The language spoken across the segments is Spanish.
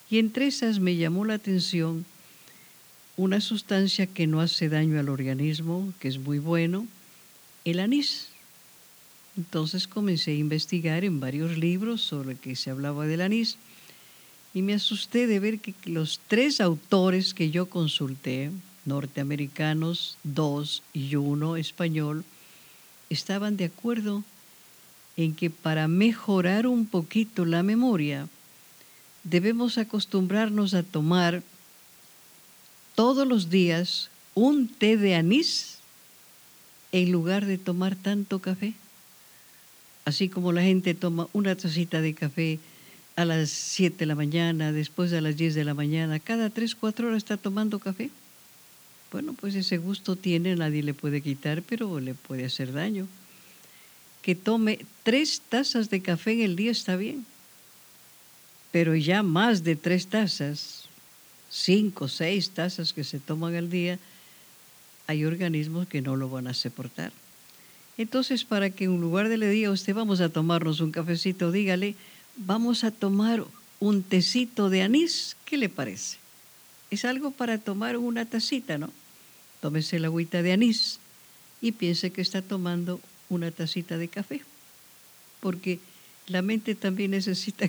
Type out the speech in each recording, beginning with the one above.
Y entre esas me llamó la atención una sustancia que no hace daño al organismo, que es muy bueno, el anís. Entonces comencé a investigar en varios libros sobre que se hablaba del anís y me asusté de ver que los tres autores que yo consulté, norteamericanos, dos y uno español, estaban de acuerdo en que para mejorar un poquito la memoria debemos acostumbrarnos a tomar todos los días un té de anís en lugar de tomar tanto café. Así como la gente toma una tacita de café a las 7 de la mañana, después a las 10 de la mañana, cada 3 4 horas está tomando café. Bueno, pues ese gusto tiene, nadie le puede quitar, pero le puede hacer daño. Que tome 3 tazas de café en el día está bien, pero ya más de 3 tazas, 5 6 tazas que se toman al día, hay organismos que no lo van a soportar. Entonces, para que en lugar de le diga a usted, vamos a tomarnos un cafecito, dígale, vamos a tomar un tecito de anís, ¿qué le parece? Es algo para tomar una tacita, ¿no? Tómese la agüita de anís y piense que está tomando una tacita de café, porque la mente también necesita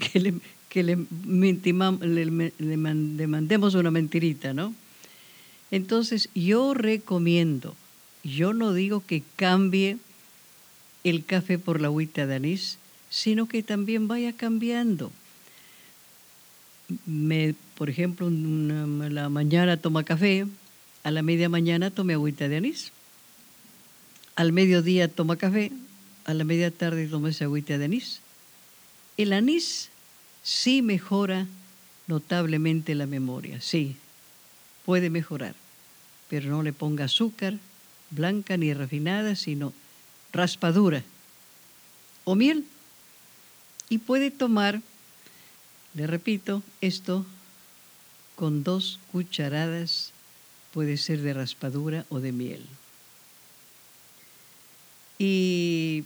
que le mandemos una mentirita, ¿no? Entonces, yo recomiendo, yo no digo que cambie el café por la agüita de anís, sino que también vaya cambiando. Por ejemplo, a la mañana toma café, a la media mañana tome agüita de anís, al mediodía toma café, a la media tarde toma esa agüita de anís. El anís sí mejora notablemente la memoria, sí, puede mejorar, pero no le ponga azúcar blanca ni refinada, sino raspadura o miel. Y puede tomar, le repito, esto con 2 cucharadas, puede ser de raspadura o de miel. Y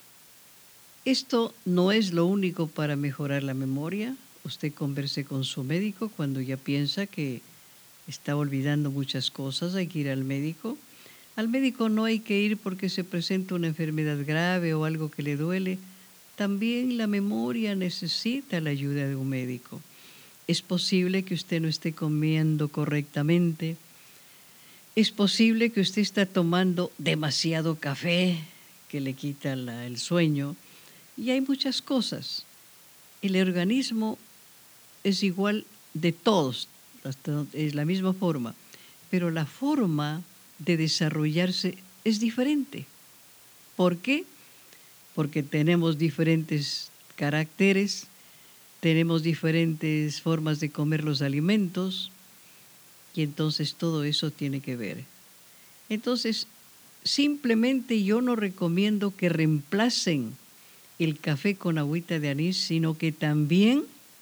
esto no es lo único para mejorar la memoria. Usted converse con su médico cuando ya piensa que está olvidando muchas cosas, hay que ir al médico. Al médico no hay que ir porque se presenta una enfermedad grave o algo que le duele. También la memoria necesita la ayuda de un médico. Es posible que usted no esté comiendo correctamente. Es posible que usted está tomando demasiado café que le quita el sueño. Y hay muchas cosas. El organismo es igual de todos, es la misma forma, pero la forma de desarrollarse es diferente. ¿Por qué? Porque tenemos diferentes caracteres, tenemos diferentes formas de comer los alimentos y entonces todo eso tiene que ver. Entonces, simplemente yo no recomiendo que reemplacen el café con agüita de anís, sino que también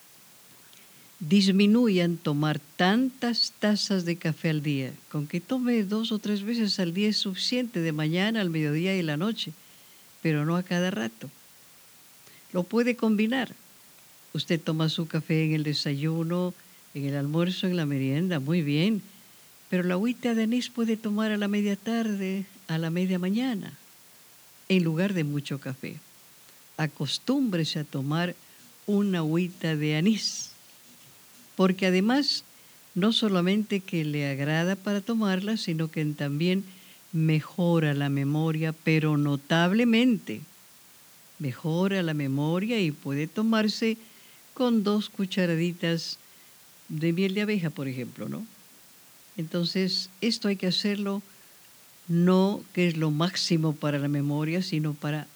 disminuyan tomar tantas tazas de café al día. Con que tome 2 o 3 veces al día es suficiente, de mañana, al mediodía y la noche, pero no a cada rato. Lo puede combinar. Usted toma su café en el desayuno, en el almuerzo, en la merienda, muy bien, pero la agüita de anís puede tomar a la media tarde, a la media mañana, en lugar de mucho café. Acostúmbrese a tomar una agüita de anís, porque además no solamente que le agrada para tomarla, sino que también mejora la memoria, pero notablemente mejora la memoria y puede tomarse con 2 cucharaditas de miel de abeja, por ejemplo, ¿no? Entonces, esto hay que hacerlo no que es lo máximo para la memoria, sino para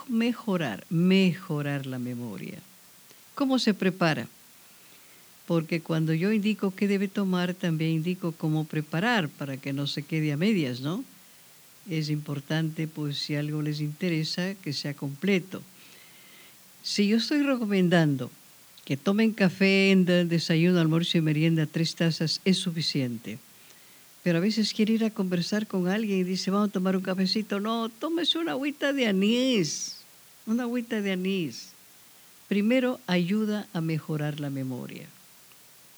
mejorar la memoria. ¿Cómo se prepara? Porque cuando yo indico qué debe tomar, también indico cómo preparar para que no se quede a medias, ¿no? Es importante, pues, si algo les interesa, que sea completo. Si yo estoy recomendando que tomen café en el desayuno, almuerzo y merienda, 3 tazas, es suficiente. Pero a veces quiere ir a conversar con alguien y dice, vamos a tomar un cafecito. No, tómese una agüita de anís, una agüita de anís. Primero, ayuda a mejorar la memoria.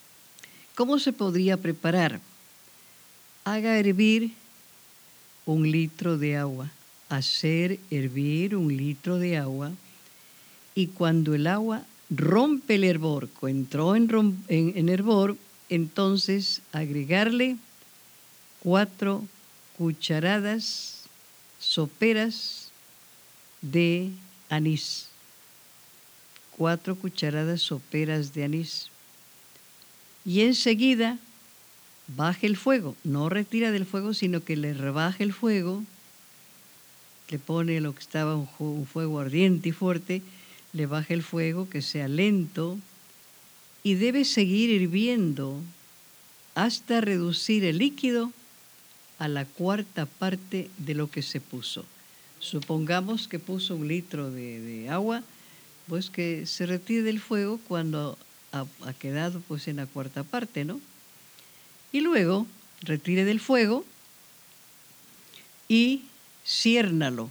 ¿Cómo se podría preparar? Haga hervir 1 litro de agua. Hacer hervir 1 litro de agua. Y cuando el agua rompe el hervor, entró en hervor, entonces agregarle 4 cucharadas soperas de anís. 4 cucharadas soperas de anís. Y enseguida baje el fuego. No retira del fuego, sino que le rebaja el fuego. Le pone lo que estaba un fuego ardiente y fuerte. Le baja el fuego, que sea lento. Y debe seguir hirviendo hasta reducir el líquido a la 1/4 parte de lo que se puso. Supongamos que puso 1 litro de agua, pues que se retire del fuego cuando ha quedado pues en la 1/4 parte, ¿no? Y luego retire del fuego y ciérnalo.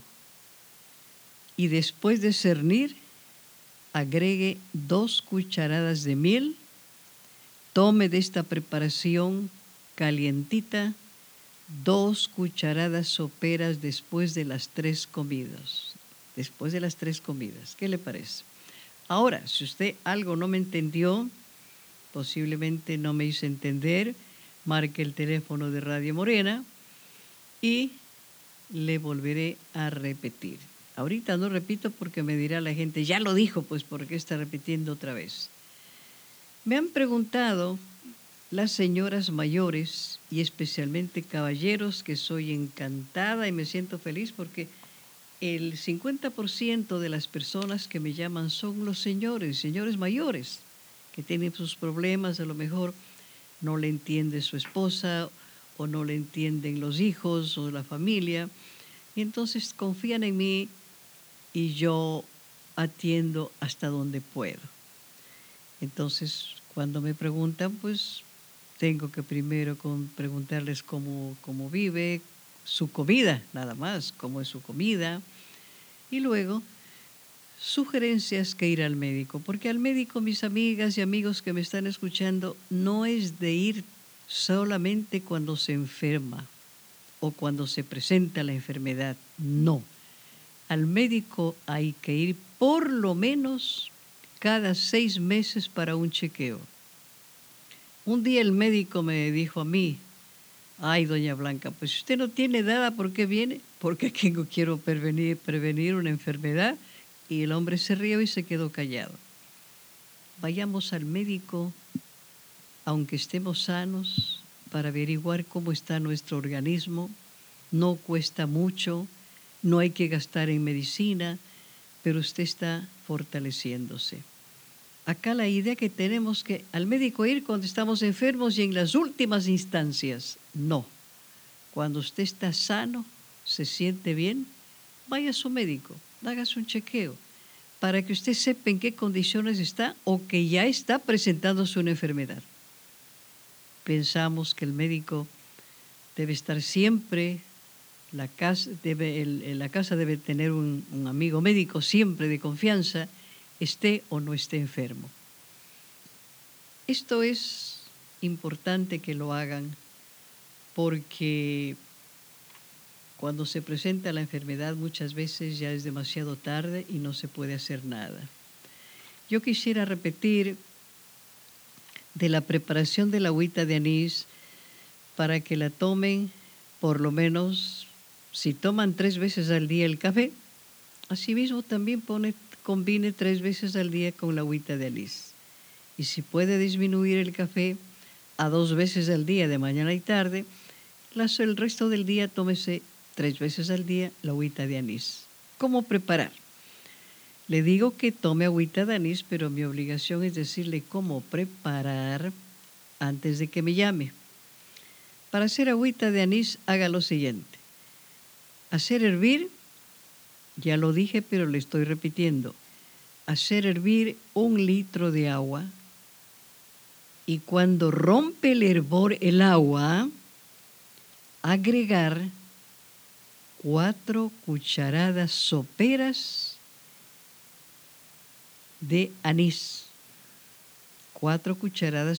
Y después de cernir, agregue 2 cucharadas de miel. Tome de esta preparación calientita 2 cucharadas soperas después de las 3 comidas. Después de las 3 comidas. ¿Qué le parece? Ahora, si usted algo no me entendió, posiblemente no me hizo entender, marque el teléfono de Radio Morena y le volveré a repetir. Ahorita no repito porque me dirá la gente, ya lo dijo, pues ¿por qué está repitiendo otra vez? Me han preguntado las señoras mayores y especialmente caballeros, que soy encantada y me siento feliz porque el 50% de las personas que me llaman son los señores mayores, que tienen sus problemas, a lo mejor no le entiende su esposa o no le entienden los hijos o la familia, y entonces confían en mí y yo atiendo hasta donde puedo. Entonces, cuando me preguntan, pues tengo que primero preguntarles cómo vive, su comida, nada más, cómo es su comida, y luego sugerencias que ir al médico, porque al médico, mis amigas y amigos que me están escuchando, no es de ir solamente cuando se enferma o cuando se presenta la enfermedad, no. Al médico hay que ir por lo menos cada 6 meses para un chequeo. Un día el médico me dijo a mí, ay, doña Blanca, pues si usted no tiene nada, ¿por qué viene? Porque quiero prevenir una enfermedad. Y el hombre se rió y se quedó callado. Vayamos al médico, aunque estemos sanos, para averiguar cómo está nuestro organismo. No cuesta mucho, no hay que gastar en medicina, pero usted está fortaleciéndose. Acá la idea que tenemos que al médico ir cuando estamos enfermos y en las últimas instancias. No. Cuando usted está sano, se siente bien, vaya a su médico, hágase un chequeo para que usted sepa en qué condiciones está o que ya está presentándose una enfermedad. Pensamos que el médico debe estar siempre, la casa debe tener un amigo médico siempre de confianza, esté o no esté enfermo. Esto es importante que lo hagan porque cuando se presenta la enfermedad muchas veces ya es demasiado tarde y no se puede hacer nada. Yo quisiera repetir de la preparación de la agüita de anís para que la tomen por lo menos, si toman 3 veces al día el café, asimismo también combine 3 veces al día con la agüita de anís. Y si puede disminuir el café a 2 veces al día, de mañana y tarde, el resto del día tómese 3 veces al día la agüita de anís. ¿Cómo preparar? Le digo que tome agüita de anís, pero mi obligación es decirle cómo preparar antes de que me llame. Para hacer agüita de anís, haga lo siguiente. Hacer hervir, ya lo dije, pero le estoy repitiendo. Hacer hervir 1 litro de agua y cuando rompe el hervor el agua, agregar 4 cucharadas soperas de anís. 4 cucharadas